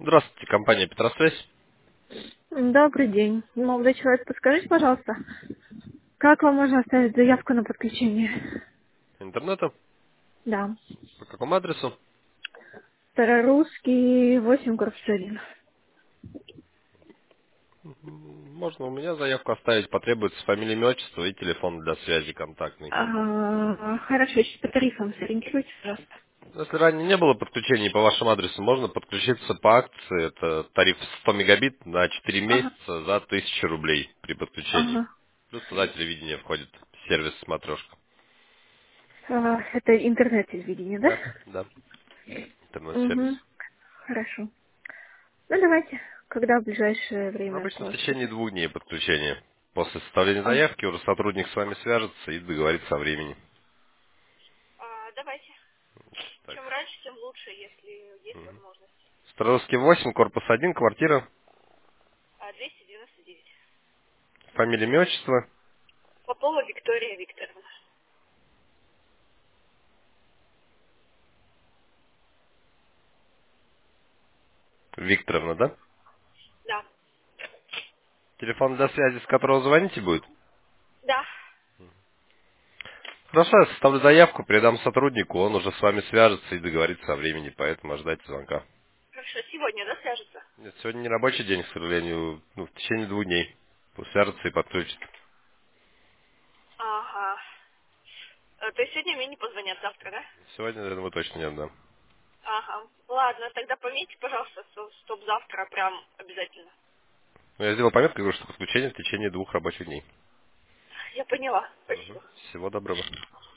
Здравствуйте, компания Петросвязь. Добрый день. Молодой человек, подскажите, пожалуйста, как вам можно оставить заявку на подключение? Интернета. Да. По какому адресу? Старорусский, 8, корпус 1. Можно у меня заявку оставить. Потребуется фамилия, имя, отчество и телефон для связи контактный. Хорошо, сейчас по тарифам сориентируйтесь, пожалуйста. Если ранее не было подключений по вашему адресу, можно подключиться по акции. Это тариф 100 мегабит на 4 Ага, месяца за 1000 рублей при подключении. ага. Плюс туда телевидение входит, сервис смотрешка. Это интернет-телевидение, да? Да, да, интернет-сервис. Угу. Хорошо. Ну, давайте, когда в ближайшее время Обычно в сможете. течение 2 дней подключения. После составления А, заявки уже сотрудник с вами свяжется и договорится о времени. давайте. Так. Чем раньше, тем лучше, если есть возможность. Старорусский 8, корпус 1, квартира, 299. фамилия, имя, отчество. Попова Виктория Викторовна. Викторовна, да? Да. Телефон для связи, с которого звоните будет? Да. Хорошо, я составлю заявку, передам сотруднику, он уже с вами свяжется и договорится о времени, поэтому ожидайте звонка. Хорошо, сегодня, да, свяжется? Нет, сегодня не рабочий день, к сожалению, в течение 2 дней. Пусть свяжется и подключит. Ага. То есть сегодня мне не позвонят, завтра, да? Сегодня, я думаю, точно нет, да. Ага. Ладно, тогда пометьте, пожалуйста, чтоб завтра прям обязательно. Ну, я сделал пометку, говорю, что подключение в течение 2 рабочих дней. Я поняла. Мгм. Спасибо. Всего доброго.